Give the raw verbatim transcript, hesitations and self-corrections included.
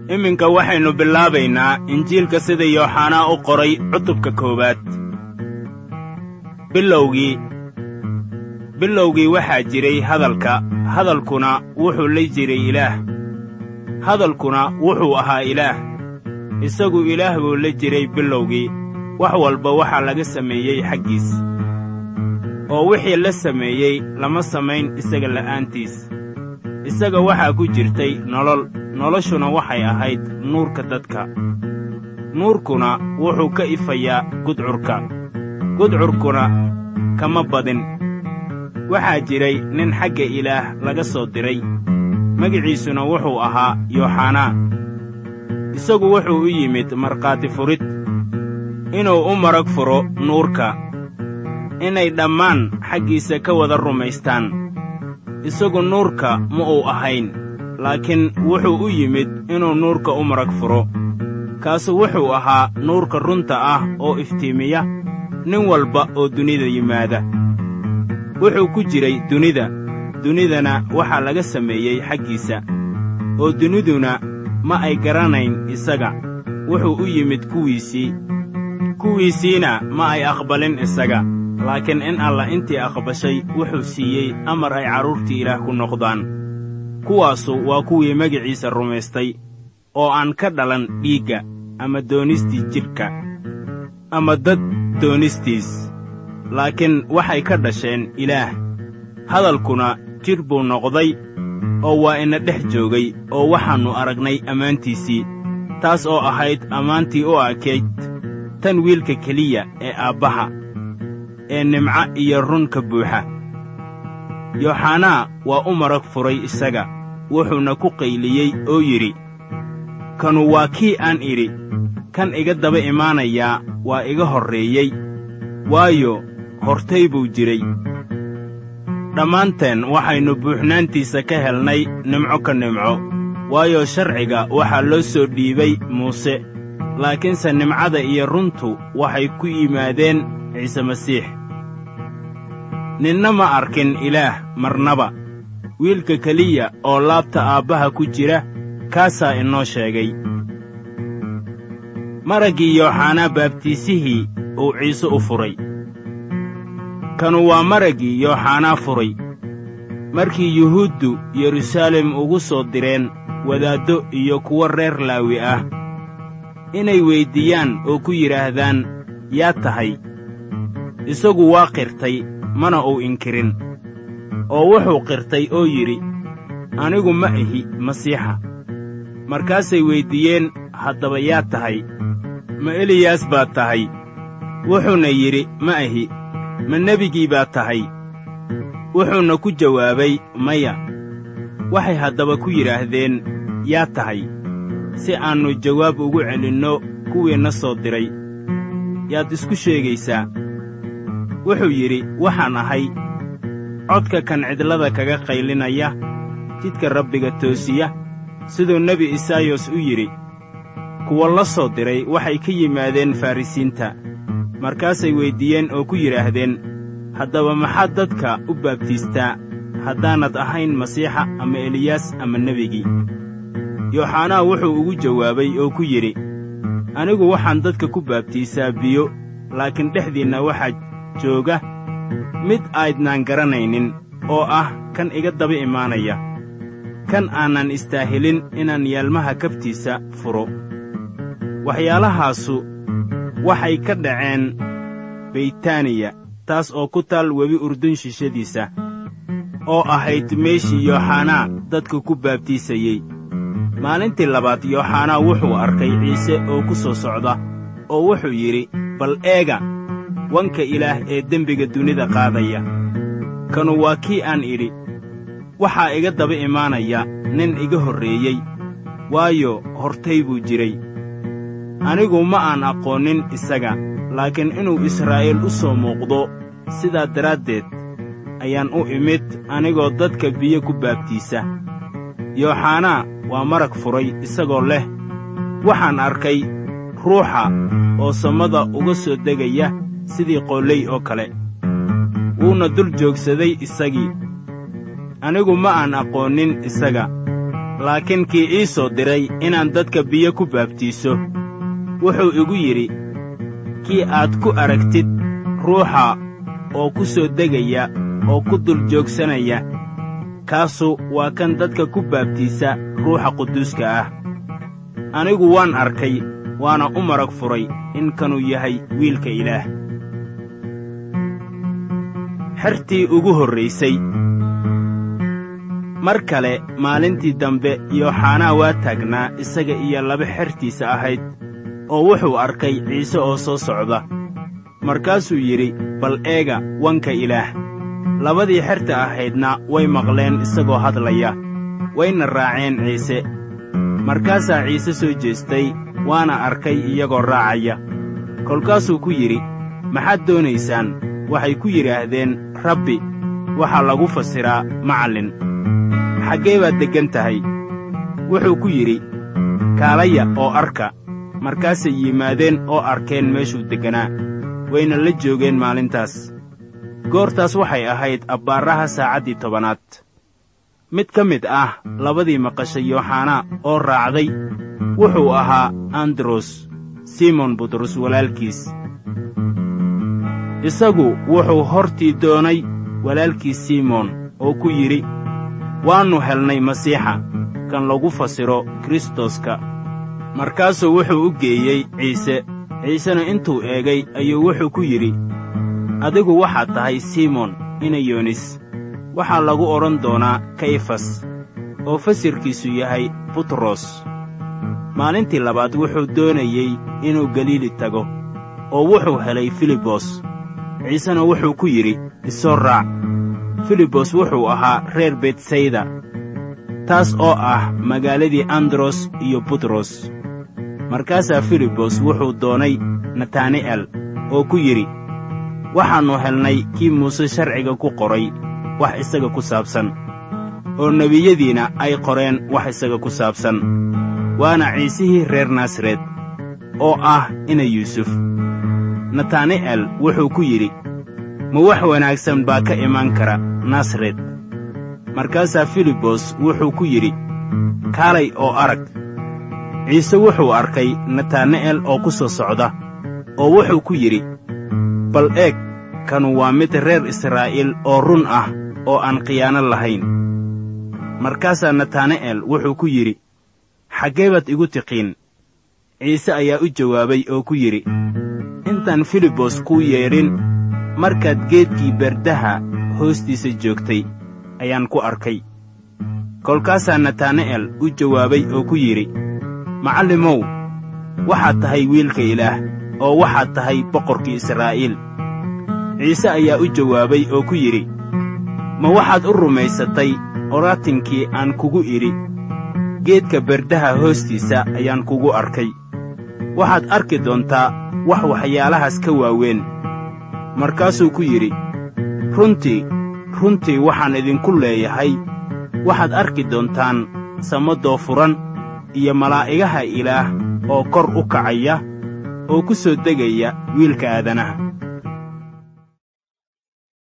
iminka waxaynu bilaabaynaa injiilka sida yooxanaa u qoray cutubka koowaad. bilowgii bilowgii waxaa jiray hadalka, hadalkuna wuxuu la jiray ilaah, hadalkuna wuxuu ahaa ilaah. isagu ilaah buu la jiray bilowgii. wax walba waxaa laga sameeyey xaggiis, oo wixii la sameeyey lama samayn isaga la'aantiis. isaga waxaa ku jirtay nolol, noloshuna waxay ahayd nuurka dadka. nuurkuna wuxuu ka ifayaa gudcurka, gudcurkuna kama badin. waxaa jiray nin xagga ilaah laga soo diray, magiciisuna wuxuu ahaa yooxanaa. isagu wuxuu u yimid markhaati furid, inuu u marag furo nuurka, inay dhammaan xaggiisa ka wada rumaystaan. isagu nuurka ma uu ahayn, laakiin wuxuu u yimid inuu nuurka u marag furo. kaasu wuxuu ahaa nuurka runta ah oo iftiimiya nin walba oo dunida yimaada. wuxuu ku jiray dunida, dunidana waxaa laga sameeyey xaggiisa, oo duniduna ma ay garanayn isaga. wuxuu u yimid kuwiisii, kuwiisiina ma ay aqbalin isaga. laakiin in alla intii aqbashay wuxuu siiyey amar ay carruurtii ilaah ku noqdaan. kuwaasu waa kuwii magiciisa rumaystay, oo aan ka dhalan dhiigga ama doonistii jidhka ama dad doonistiis, laakiin waxay ka dhasheen ilaah. hadalkuna jidh buu noqday oo waa ina dhex joogay, oo waxaannu aragnay ammaantiisii, taas oo ahayd ammaantii u ekayd tan wiilka keliya ee aabbaha, ee nimco iyo run ka buuxa. yooxanaa waa u marag furay isaga, wuxuuna ku qayliyey oo yidhi, kanu waa kii aan idhi, kan iga daba imaanayaa waa iga horreeyey, waayo hortay buu jiray. dhammaanteen waxaynu buuxnaantiisa ka helnay nimco ka nimco, waayo sharciga waxaa loo soo dhiibay muuse, laakiinse nimcada iyo runtu waxay ku yimaadeen ciise masiix. ninna ma arkin ilaah marnaba, wiilka keliya oo laabta aabbaha ku jira, kaasaa inoo sheegay. maraggii yooxanaa baabtiisihii uu ciise u furay. kanu waa maraggii yooxanaa furay, markii yuhuuddu yeruusaalem ugu soo direen wadaaddo iyo kuwo reer laawi ah, inay weyddiiyaan oo ku yidhaahdaan, yaa tahay? isagu waa qirtay, mana uu inkirin, oo wuxuu qirtay oo yidhi, anigu ma ahi masiixa. markaasay weyddiiyeen, haddaba yaa tahay? ma eliyaas baad tahay? wuxuuna yidhi, ma ahi. ma nebigii baad tahay? wuxuuna ku jawaabay, maya. waxay haddaba ku yidhaahdeen, yaa tahay? si aannu jawaab ugu celinno kuwiinna soo diray. yaad isku sheegaysaa? wuxuu yidhi, waxaan ahay codka kan cidlada kaga qaylinaya, jidka rabbiga toosiya, siduu nebi isaayos u yidhi. kuwa la soo diray waxay ka yimaadeen farrisiinta. markaasay weyddiiyeen oo ku yidhaahdeen, haddaba maxaad dadka u baabtiistaa haddaanad ahayn masiixa ama eliyaas ama nebigii? yooxanaa wuxuu ugu jawaabay oo ku yidhi, anigu waxaan dadka ku baabtiisaa biyo, laakiin dhexdiinna waxaa jooga mid aydnaan garanaynin, oo ah kan iga daba imaanaya, kan aanan istaahilin inaan yaalmaha kabtiisa furo. waxyaalahaasu waxay ka dhaceen beytaaniya, taas oo ku taal webi urdun shishadiisa, oo ahayd meeshii yooxanaa dadka ku baabtiisayey. maalintii labaad yooxanaa wuxuu arkay ciise oo ku soo socda, oo wuxuu yidhi, bal eega, wanka ilaah ee dembiga dunida qaadaya. kanu waa kii aan idhi, waxaa iga daba imaanaya nin iga horreeyey, waayo hortay buu jiray. anigu ma aan aqoonin isaga, laakiin inuu israa'iil u soo muuqdo, sidaa daraaddeed ayaan u imid anigoo dadka biyo ku baabtiisa. yooxanaa waa marag furay isagoo leh, waxaan arkay ruuxa oo samada uga soo degaya sidii qooley oo kale, wuuna dul joogsaday isagii. anigu ma aan aqoonin isaga, laakiin kii ii soo diray inaan dadka biyo ku baabtiiso wuxuu igu yidhi, kii aad ku aragtid ruuxa oo ku soo degaya oo ku dul joogsanaya, kaasu waa kan dadka ku baabtiisa ruuxa quduuska ah. Anigu waan arkay waana u marag furay in kanuu yahay wiilka Ilaah. Xertii ugu horraysay. Mar kale maalintii dambe Yooxanaa waa taagnaa isaga iyo laba xertiisa ahayd, oo wuxuu arkay Ciise oo soo socda. Markaasuu yidhi, bal eega wanka Ilaah. Labadii xerta ahaydna way maqleen isagoo hadlaya, wayna raaceen Ciise. Markaasaa Ciise soo jeestay, waana arkay iyagoo raacaya. Kolkaasuu ku yidhi, maxaad doonaysaan? Waxay ku yidhaahdeen, Rabbi, waxaa lagu fasiraa macallin. Xaggee baad deggan tahay? Wuxuu ku yidhi, kaalaya oo arka. Markaasay yimaadeen oo arkeen meeshuu degganaa, wayna la joogeen maalintaas. Goortaas waxay ahayd abbaaraha saacaddii tobanaad. Mid ka mid ah labadii maqashay Yooxanaa oo raacday wuxuu ahaa Andros, Simon Butros walaalkiis. Isagu wuxuu hortii doonay walaalkiis Simon oo ku yidhi, waannu helnay Masiixa, kan lagu fasiro Kiristooska. Markaasuu wuxuu u geeyey Ciise. Ciisena intuu eegay ayuu wuxuu ku yidhi, adigu waxaad tahay Simon ina Yoonis. Waxaa lagu odhan doonaa Kayfas, oo fasirkiisu yahay Butros. Maalintii labaad wuxuu doonayey inuu Galiili tago, oo wuxuu helay Filibos. Ciisena wuxuu ku yidhi, isoo raac. Filibos wuxuu ahaa reer Betsayda, taas oo ah magaaladii Andros iyo Butros. Markaasaa Filibos wuxuu doonay Natani'el oo ku yidhi, waxaannu helnay kii Muuse sharciga ku qoray wax isaga ku saabsan, oo nebiyadiina ay qoreen wax isaga ku saabsan, waana Ciisihii reer Naasaret, oo ah ina Yuusuf. Natani'el wuxuu ku yidhi, ma wax wanaagsan baa ka iman kara Naasaret? Markaasaa Filibos wuxuu ku yidhi, kaalay oo arag. Ciise wuxuu arkay Natani'el oo ku soo socda, oo wuxuu ku yidhi, bal eeg, kanu waa mid reer Israa'iil oo run ah oo aan khiyaano lahayn. Markaasaa Natani'el wuxuu ku yidhi, xaggee baad igu tiqiin? Ciise ayaa u jawaabay oo ku yidhi, intaan Filibos kuu yeedhin, markaad geedkii berdaha hoostiisa joogtay ayaan ku arkay. Kolkaasaa Natani'el u jawaabay oo ku yidhi, macallimow, waxaad tahay wiilka Ilaah, oo waxaad tahay boqorkii Israa'iil. Ciise ayaa u jawaabay oo ku yidhi, ma waxaad u rumaysatay oraatinkii aan kugu idhi, geedka berdaha hoostiisa ayaan kugu arkay. Waxaad arki doontaa wax waxyaalahaas ka waaweyn. Markaasuu ku yidhi, runtii, runtii waxaan idinku leeyahay, waxaad arki doontaan samadoo furan iyo malaa'igaha Ilaah oo kor u kacaya oo ku soo degaya Wiilka Aadanaha.